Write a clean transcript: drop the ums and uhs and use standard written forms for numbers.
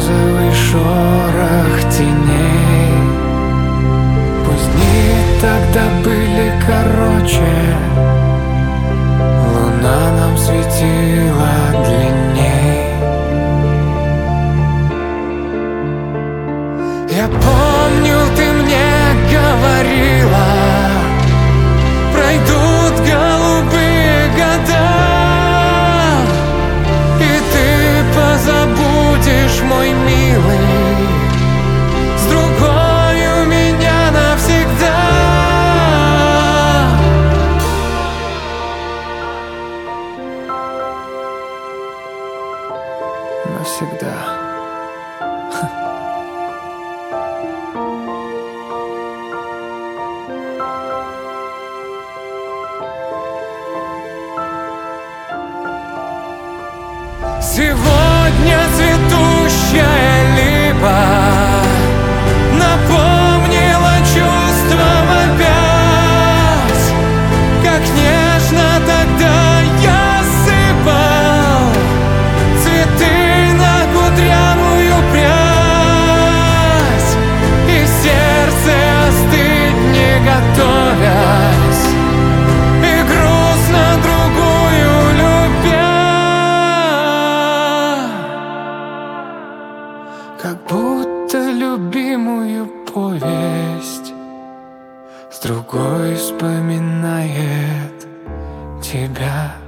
розовый шорох теней. Пусть дни тогда были короче, луна нам светила длинней. Я помню, ты мне говорила, пройдут голубые года, и ты позабудешь, мой милый, с другой у меня навсегда. Навсегда. Сегодня цветущая липа напомнила чувством опять, как нежно тогда я сыпал цветы на кудрявую прядь, и сердце остыть не готовясь, и грустно другую любя. Как будто любимую повесть с другой вспоминает тебя.